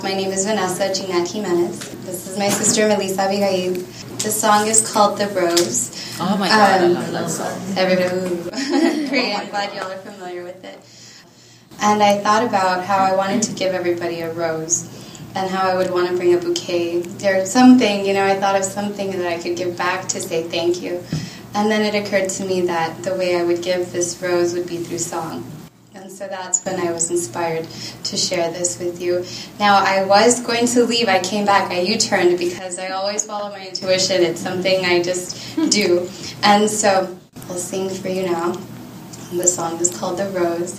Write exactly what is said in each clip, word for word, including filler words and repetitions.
My name is Vanessa Jeanette Jimenez. This is my sister Melissa Abigail. The song is called The Rose. Oh my god, um, I love that song. Everybody, great, I'm glad y'all are familiar with it. And I thought about how I wanted to give everybody a rose and how I would want to bring a bouquet. There's something, you know, I thought of something that I could give back to say thank you. And then it occurred to me that the way I would give this rose would be through song. And so that's when I was inspired to share this with you. Now, I was going to leave. I came back. I U-turned because I always follow my intuition. It's something I just do. And so I'll sing for you now. And the song is called The Rose.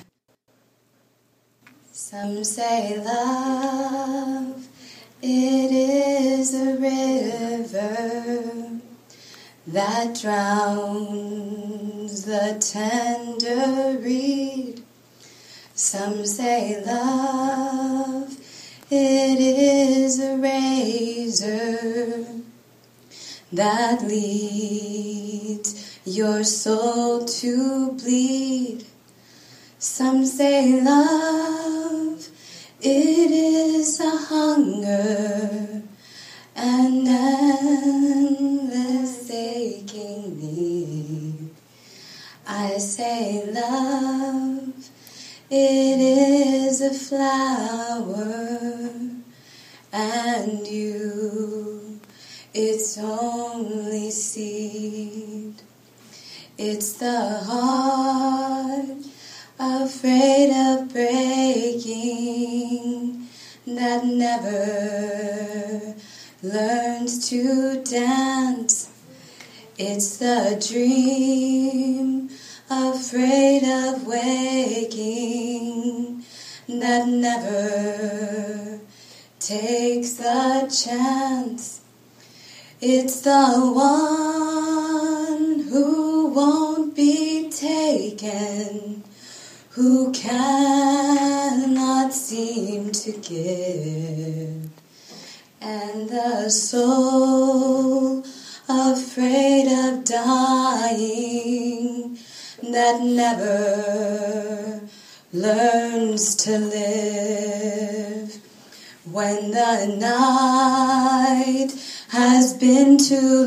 Some say love, it is a river that drowns the tender reed. Some say love, it is a razor that leads your soul to bleed. Some say love, it is a hunger and endless aching need. I say love, it is a flower, and you, its only seed. It's the heart afraid of breaking that never learns to dance. It's the dream afraid of waking that never takes a chance. It's the one who won't be taken, who cannot seem to give. And the soul afraid of dying that never learns to live. When the night has been too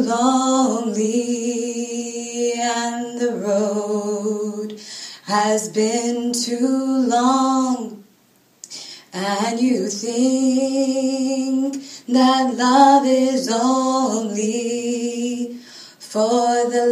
lonely and the road has been too long, and you think that love is only for the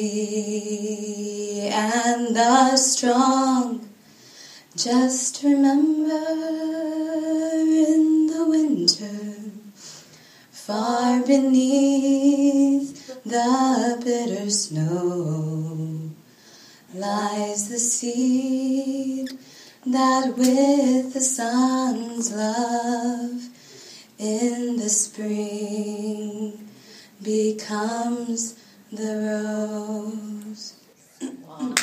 lucky and the strong, just remember in the winter, far beneath the bitter snow, lies the seed that with the sun's love in the spring becomes the rose.